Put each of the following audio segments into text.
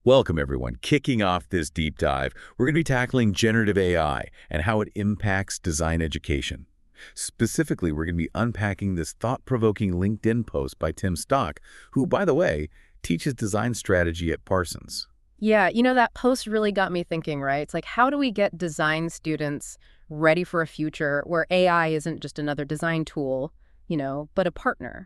Welcome, everyone. Kicking off this deep dive, we're going to be tackling generative AI and how it impacts design education. Specifically, we're going to be unpacking this thought-provoking LinkedIn post by Tim Stock, who, by the way, teaches design strategy at Parsons. Yeah, that post really got me thinking, right? It's like, how do we get design students ready for a future where AI isn't just another design tool, but a partner?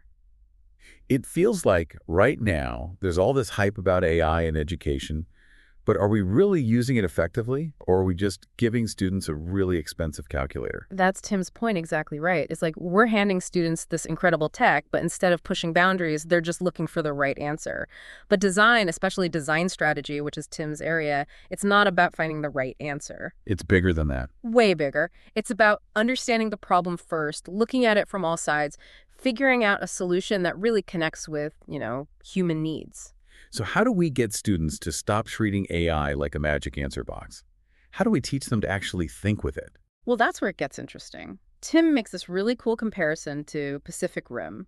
It feels like right now there's all this hype about AI in education, but are we really using it effectively, or are we just giving students a really expensive calculator? That's Tim's point exactly right. It's like we're handing students this incredible tech, but instead of pushing boundaries, they're just looking for the right answer. But design, especially design strategy, which is Tim's area, it's not about finding the right answer. It's bigger than that. Way bigger. It's about understanding the problem first, looking at it from all sides, figuring out a solution that really connects with, human needs. So how do we get students to stop treating AI like a magic answer box? How do we teach them to actually think with it? Well, that's where it gets interesting. Tim makes this really cool comparison to Pacific Rim.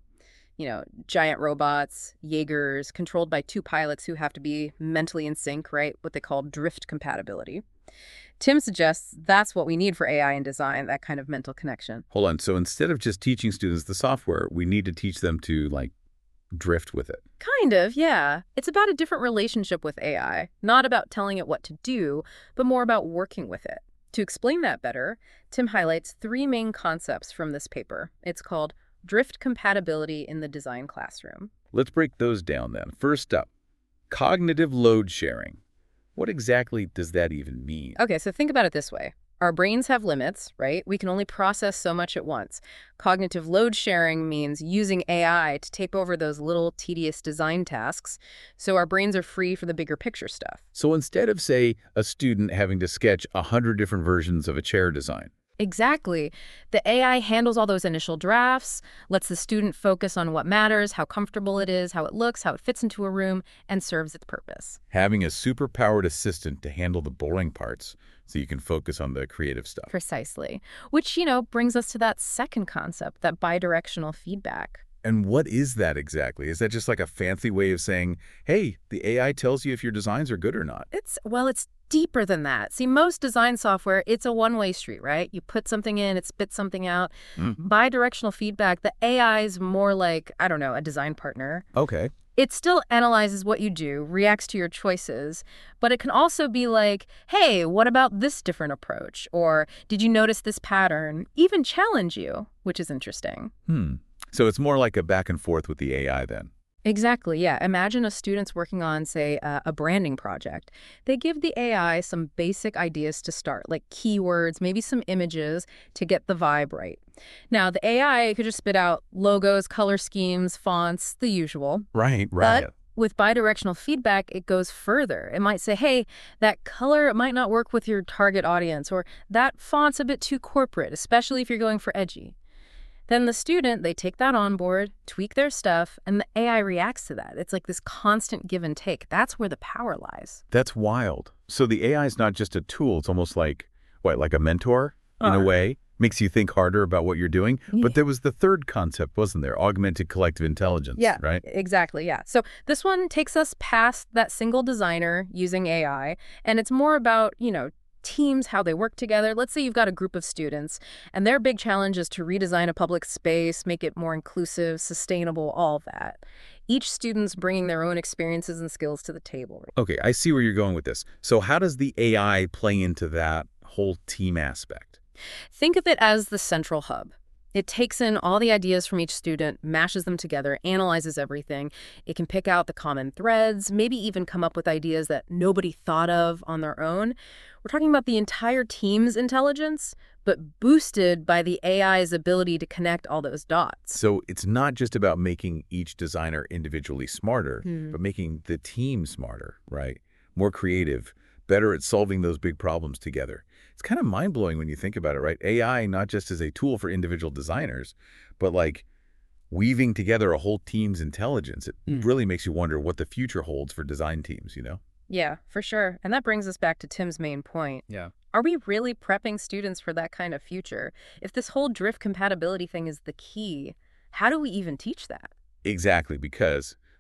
Giant robots, Jaegers, controlled by two pilots who have to be mentally in sync, right? What they call drift compatibility. Tim suggests that's what we need for AI in design, that kind of mental connection. Hold on. So instead of just teaching students the software, we need to teach them to, drift with it. Kind of, yeah. It's about a different relationship with AI, not about telling it what to do, but more about working with it. To explain that better, Tim highlights three main concepts from this paper. It's called drift compatibility in the design classroom. Let's break those down then. First up, cognitive load sharing. What exactly does that even mean? Okay, so think about it this way. Our brains have limits, right? We can only process so much at once. Cognitive load sharing means using AI to take over those little tedious design tasks so our brains are free for the bigger picture stuff. So instead of, say, a student having to sketch 100 different versions of a chair design. Exactly. The AI handles all those initial drafts, lets the student focus on what matters, how comfortable it is, how it looks, how it fits into a room, and serves its purpose. Having a super-powered assistant to handle the boring parts so you can focus on the creative stuff. Precisely. Which, brings us to that second concept, that bidirectional feedback. And what is that exactly? Is that just like a fancy way of saying, hey, the AI tells you if your designs are good or not? It's deeper than that. See, most design software, it's a one-way street, right? You put something in, it spits something out. Bidirectional feedback, the AI is more like, I don't know, a design partner. Okay. It still analyzes what you do, reacts to your choices, but it can also be like, hey, what about this different approach? Or did you notice this pattern? Even challenge you, which is interesting. So it's more like a back and forth with the AI then. Exactly, yeah. Imagine a student's working on, say, a branding project. They give the AI some basic ideas to start, like keywords, maybe some images to get the vibe right. Now, the AI could just spit out logos, color schemes, fonts, the usual. Right. But with bidirectional feedback, it goes further. It might say, hey, that color might not work with your target audience, or that font's a bit too corporate, especially if you're going for edgy. Then the student, they take that on board, tweak their stuff, and the AI reacts to that. It's like this constant give and take. That's where the power lies. That's wild. So the AI is not just a tool. It's almost like, like a mentor in a way? Makes you think harder about what you're doing. But there was the third concept, wasn't there? Augmented collective intelligence, yeah, right? Exactly, yeah. So this one takes us past that single designer using AI, and it's more about, teams, how they work together. Let's say you've got a group of students, and their big challenge is to redesign a public space, make it more inclusive, sustainable, all that. Each student's bringing their own experiences and skills to the table. Okay, I see where you're going with this. So how does the AI play into that whole team aspect? Think of it as the central hub. It takes in all the ideas from each student, mashes them together, analyzes everything. It can pick out the common threads, maybe even come up with ideas that nobody thought of on their own. We're talking about the entire team's intelligence, but boosted by the AI's ability to connect all those dots. So it's not just about making each designer individually smarter, but making the team smarter, right? More creative, better at solving those big problems together. It's kind of mind-blowing when you think about it, right? AI not just as a tool for individual designers, but like weaving together a whole team's intelligence. It really makes you wonder what the future holds for design teams, Yeah, for sure. And that brings us back to Tim's main point. Yeah. Are we really prepping students for that kind of future? If this whole drift compatibility thing is the key, how do we even teach that? Exactly, because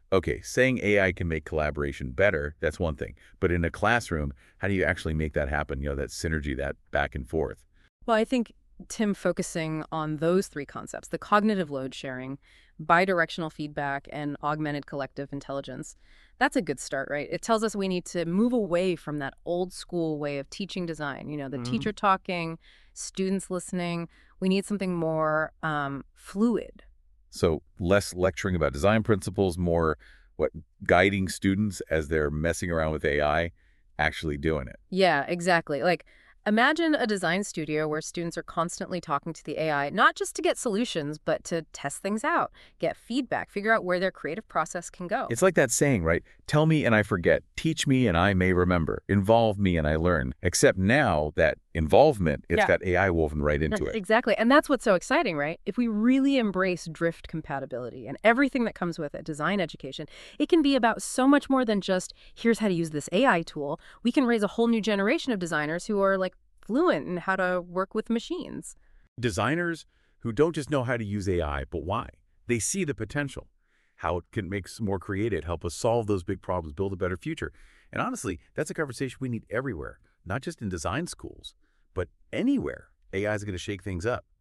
Okay, saying AI can make collaboration better, that's one thing. But in a classroom, how do you actually make that happen? That synergy, that back and forth. Well, I think Tim focusing on those three concepts, the cognitive load sharing, bidirectional feedback, and augmented collective intelligence, that's a good start, right? It tells us we need to move away from that old school way of teaching design, the Hmm. teacher talking, students listening. We need something more fluid. So less lecturing about design principles, more what guiding students as they're messing around with AI, actually doing it. Yeah, exactly. Like, imagine a design studio where students are constantly talking to the AI, not just to get solutions, but to test things out, get feedback, figure out where their creative process can go. It's like that saying, right? Tell me and I forget. Teach me and I may remember. Involve me and I learn. Except now that involvement, it's Yeah. got AI woven right Yes, into it. exactly. And that's what's so exciting, right? If we really embrace drift compatibility and everything that comes with it, design education, it can be about so much more than just here's how to use this AI tool. We can raise a whole new generation of designers who are like fluent in how to work with machines. Designers who don't just know how to use AI, but why. They see the potential, how it can make us more creative, help us solve those big problems, build a better future. And honestly, that's a conversation we need everywhere, not just in design schools, but anywhere. AI is going to shake things up.